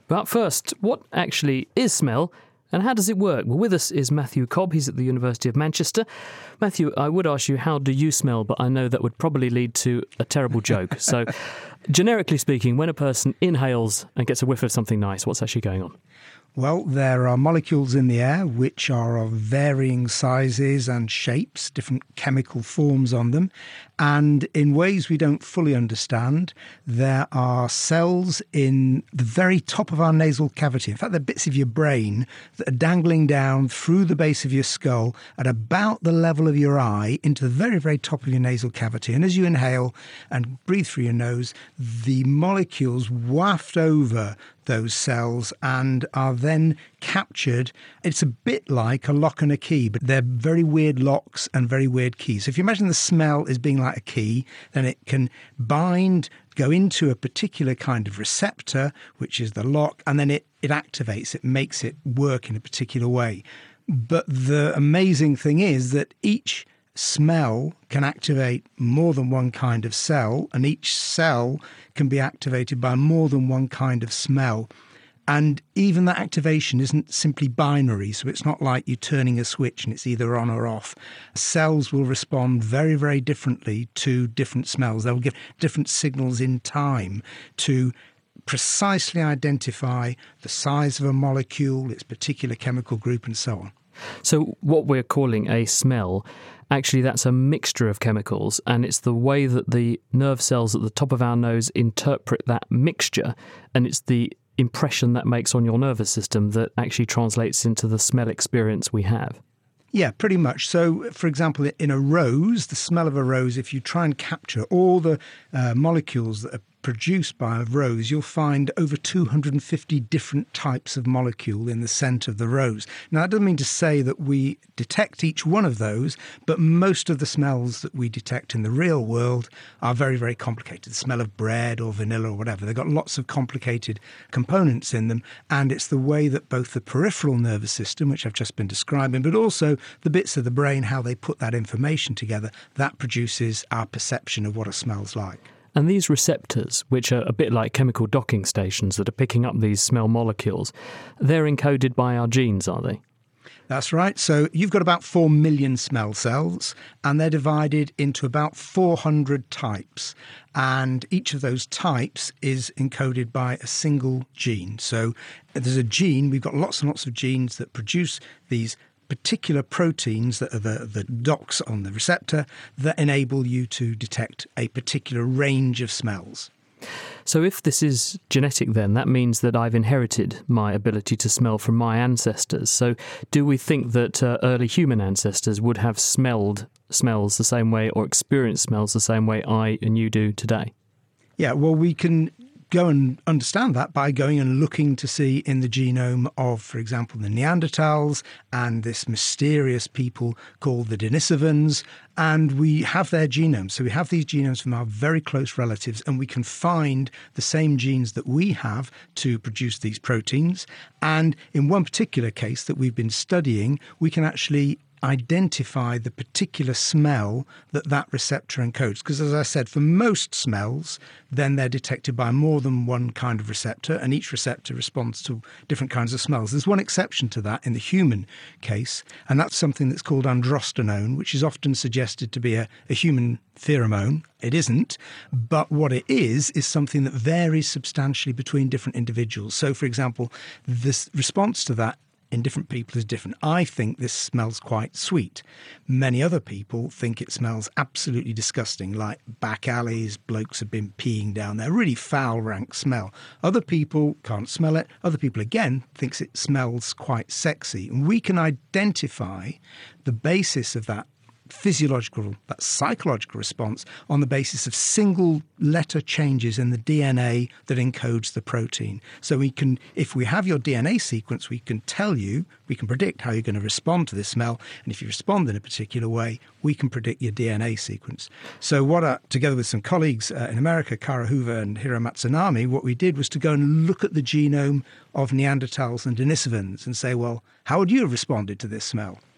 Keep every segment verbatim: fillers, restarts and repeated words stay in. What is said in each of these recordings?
But first, what actually is smell? And how does it work? Well, with us is Matthew Cobb. He's at the University of Manchester. Matthew, I would ask you, how do you smell? But I know that would probably lead to a terrible joke. So, generically speaking, when a person inhales and gets a whiff of something nice, what's actually going on? Well, there are molecules in the air which are of varying sizes and shapes, different chemical forms on them. And in ways we don't fully understand, there are cells in the very top of our nasal cavity. In fact, they're bits of your brain that are dangling down through the base of your skull at about the level of your eye into the very, very top of your nasal cavity. And as you inhale and breathe through your nose, the molecules waft over those cells and are then captured. It's a bit like a lock and a key, but they're very weird locks and very weird keys. So if you imagine the smell as being like a key, then it can bind, go into a particular kind of receptor, which is the lock, and then it, it activates, it makes it work in a particular way. But the amazing thing is that each smell can activate more than one kind of cell, and each cell can be activated by more than one kind of smell. And even that activation isn't simply binary, so it's not like you're turning a switch and it's either on or off. Cells will respond very, very differently to different smells. They'll give different signals in time to precisely identify the size of a molecule, its particular chemical group, and so on. So what we're calling a smell, actually that's a mixture of chemicals, and it's the way that the nerve cells at the top of our nose interpret that mixture, and it's the impression that makes on your nervous system that actually translates into the smell experience we have. Yeah, pretty much. So, for example, in a rose, the smell of a rose, if you try and capture all the uh, molecules that are produced by a rose, you'll find over two hundred fifty different types of molecule in the scent of the rose. Now, that doesn't mean to say that we detect each one of those, but most of the smells that we detect in the real world are very, very complicated. The smell of bread or vanilla or whatever, they've got lots of complicated components in them, and it's the way that both the peripheral nervous system, which I've just been describing, but also the bits of the brain, how they put that information together, that produces our perception of what a smell's like. And these receptors, which are a bit like chemical docking stations that are picking up these smell molecules, they're encoded by our genes, are they? That's right. So you've got about four million smell cells, and they're divided into about four hundred types. And each of those types is encoded by a single gene. So there's a gene, we've got lots and lots of genes that produce these particular proteins that are the, the docks on the receptor that enable you to detect a particular range of smells. So if this is genetic then, that means that I've inherited my ability to smell from my ancestors. So do we think that uh, early human ancestors would have smelled smells the same way or experienced smells the same way I and you do today? Yeah, well, we can go and understand that by going and looking to see in the genome of, for example, the Neanderthals and this mysterious people called the Denisovans, and we have their genomes. So we have these genomes from our very close relatives, and we can find the same genes that we have to produce these proteins. And in one particular case that we've been studying, we can actually identify the particular smell that that receptor encodes. Because as I said, for most smells, then they're detected by more than one kind of receptor, and each receptor responds to different kinds of smells. There's one exception to that in the human case, and that's something that's called androstenone, which is often suggested to be a, a human pheromone. It isn't, but what it is, is something that varies substantially between different individuals. So, for example, this response to that in different people is different. I think this smells quite sweet. Many other people think it smells absolutely disgusting, like back alleys, blokes have been peeing down there, really foul, rank smell. Other people can't smell it. Other people, again, thinks it smells quite sexy. And we can identify the basis of that physiological, that psychological response on the basis of single letter changes in the D N A that encodes the protein. So we can, if we have your D N A sequence, we can tell you, we can predict how you're going to respond to this smell. And if you respond in a particular way, we can predict your D N A sequence. So what, uh, together with some colleagues uh, in America, Kara Hoover and Hiro Matsunami, what we did was to go and look at the genome of Neanderthals and Denisovans and say, well, how would you have responded to this smell?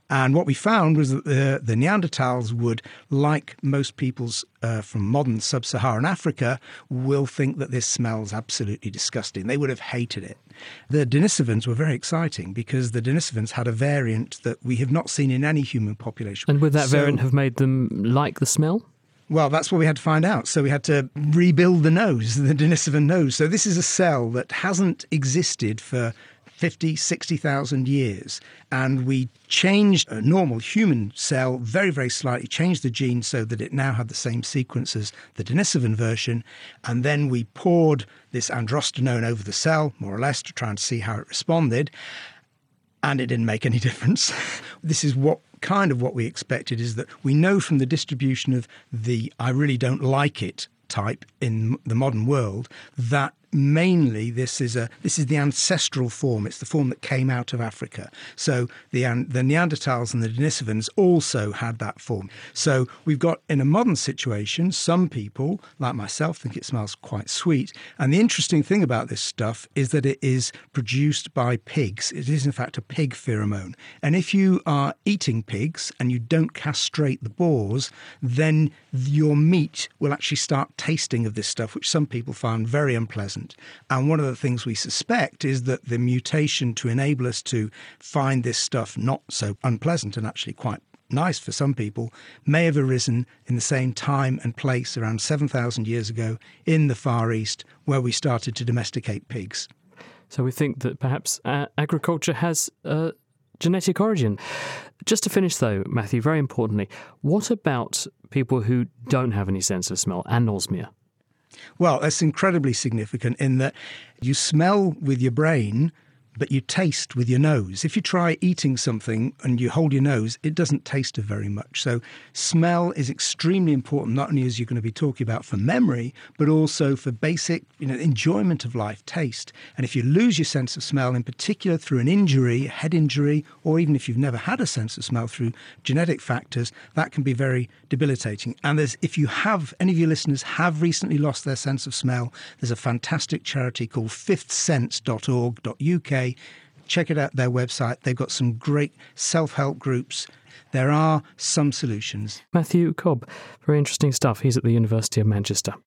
And what we found was that the, the Neanderthals would, like most peoples uh, from modern sub-Saharan Africa, will think that this smells absolutely disgusting. They would have hated it. The Denisovans were very exciting because the Denisovans had a variant that we have not seen in any human population. And would that So- variant have made them like the smell? Well, that's what we had to find out. So we had to rebuild the nose, the Denisovan nose. So this is a cell that hasn't existed for fifty, sixty thousand years. And we changed a normal human cell very, very slightly, changed the gene so that it now had the same sequence as the Denisovan version. And then we poured this androstenone over the cell, more or less, to try and see how it responded. And it didn't make any difference. This is what kind of what we expected, is that we know from the distribution of the I really don't like it type in the modern world that mainly this is a this is the ancestral form. It's the form that came out of Africa. So the the Neanderthals and the Denisovans also had that form. So we've got, in a modern situation, some people, like myself, think it smells quite sweet. And the interesting thing about this stuff is that it is produced by pigs. It is, in fact, a pig pheromone. And if you are eating pigs and you don't castrate the boars, then your meat will actually start tasting of this stuff, which some people find very unpleasant. And one of the things we suspect is that the mutation to enable us to find this stuff not so unpleasant and actually quite nice for some people may have arisen in the same time and place around seven thousand years ago in the Far East, where we started to domesticate pigs. So we think that perhaps uh, agriculture has a genetic origin. Just to finish, though, Matthew, very importantly, what about people who don't have any sense of smell, anosmia? Well, that's incredibly significant in that you smell with your brain, but you taste with your nose. If you try eating something and you hold your nose, it doesn't taste of very much. So smell is extremely important, not only as you're going to be talking about for memory, but also for basic, you know, enjoyment of life, taste. And if you lose your sense of smell, in particular through an injury, a head injury, or even if you've never had a sense of smell through genetic factors, that can be very debilitating. And there's, if you have, any of your listeners have recently lost their sense of smell, there's a fantastic charity called fifth sense dot org dot U K. Check it out, their website. They've got some great self-help groups. There are some solutions. Matthew Cobb, very interesting stuff. He's at the University of Manchester.